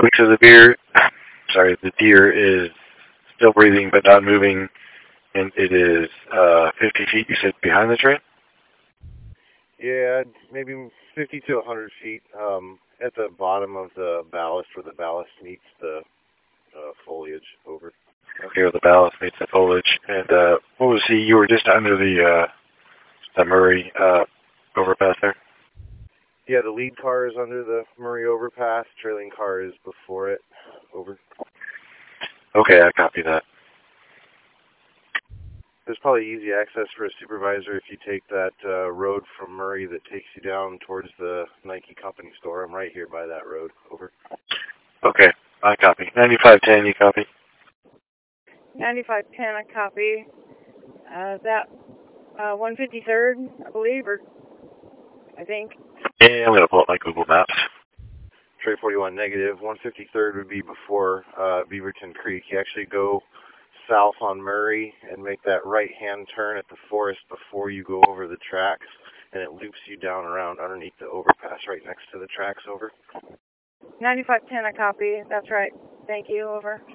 So the deer is still breathing but not moving, and it is 50 feet, you said, behind the train? Yeah, maybe 50 to 100 feet at the bottom of the ballast where the ballast meets the foliage over. Okay, well, the ballast meets the foliage. And what was you were just under the Murray overpass there? Yeah, the lead car is under the Murray overpass. Trailing car is before it. Over. Okay, I copy that. There's probably easy access for a supervisor if you take that road from Murray that takes you down towards the Nike company store. I'm right here by that road. Over. Okay, I copy. 9510, you copy? 9510, I copy. That 153rd, I believe, or I think. Yeah, I'm going to pull up my Google Maps. Trey 41 negative. 153rd would be before Beaverton Creek. You actually go south on Murray and make that right-hand turn at the forest before you go over the tracks, and it loops you down around underneath the overpass right next to the tracks. Over. 9510, I copy. That's right. Thank you. Over.